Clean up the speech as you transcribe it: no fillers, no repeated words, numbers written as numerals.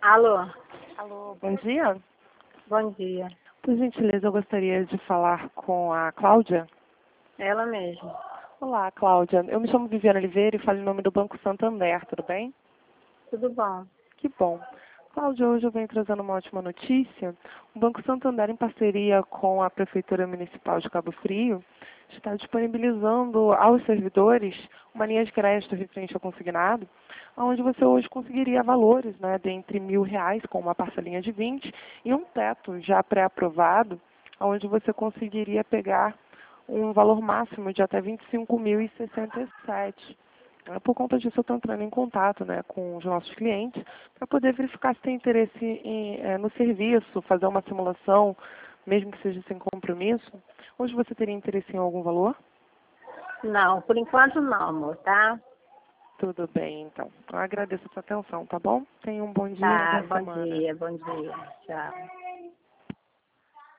Alô, Alô, bom dia. bom dia. Por gentileza, eu gostaria de falar com a Cláudia. Ela mesma. Olá, Cláudia. Eu me chamo Viviane Oliveira e falo em nome do Banco Santander, tudo bem? Tudo bom? Que bom. Cláudia, hoje eu venho trazendo uma ótima notícia. O Banco Santander, em parceria com a Prefeitura Municipal de Cabo Frio, está disponibilizando aos servidores uma linha de crédito referente ao consignado, onde você hoje conseguiria valores, né, de entre R$ 1.000 com uma parcelinha de 20 e um teto já pré-aprovado, onde você conseguiria pegar um valor máximo de até R$ 25.067. Por conta disso, eu estou entrando em contato, né, com os nossos clientes para poder verificar se tem interesse no serviço, fazer uma simulação, mesmo que seja sem compromisso. Hoje você teria interesse em algum valor? Não, por enquanto não, amor, tá? Tudo bem, então. Eu agradeço a sua atenção, tá bom? Tenha um bom dia e uma Tá, boa bom semana. dia, bom dia. Tchau.